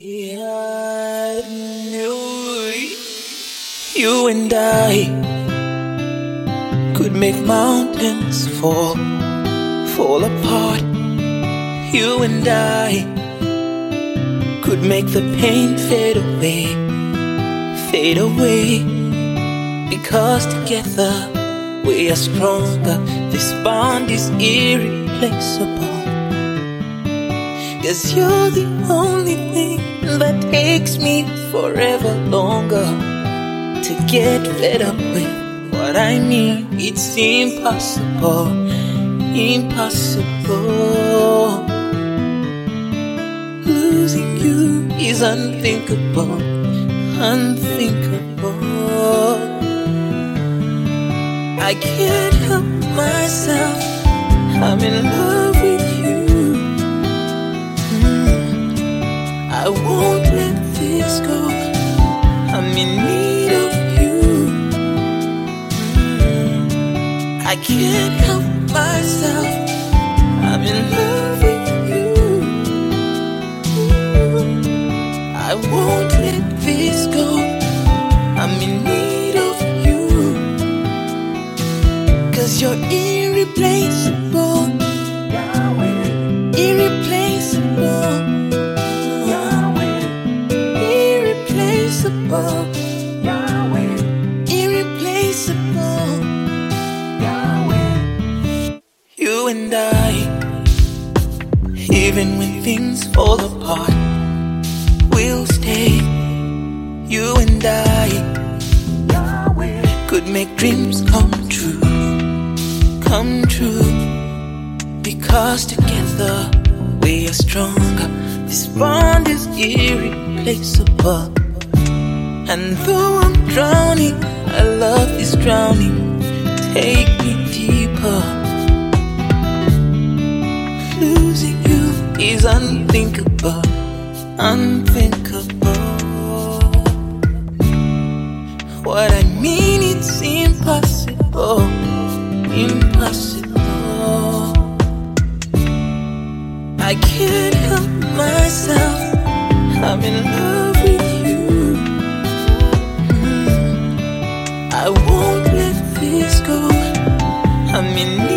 Yeah, you and I could make mountains fall apart. You and I could make the pain fade away. Because together we are stronger. This bond is irreplaceable. 'Cause you're the only thing that takes me forever longer to get fed up with what I mean. It's impossible. Losing you is unthinkable. I can't help myself, I'm in love with you. I won't let this go, I'm in need of you. I can't help myself, I'm in love with you. I won't let this go, I'm in need of you. 'Cause you're irreplaceable, irreplaceable, irreplaceable, irreplaceable. You and I, even when things fall apart, we'll stay. You and I could make dreams come true. Because together we are stronger. This bond is irreplaceable. And though I'm drowning, I love this drowning. Take me deeper. Losing you is unthinkable. What I mean, it's impossible. I can't help myself, I'm in love with you. I won't let this go, I'm in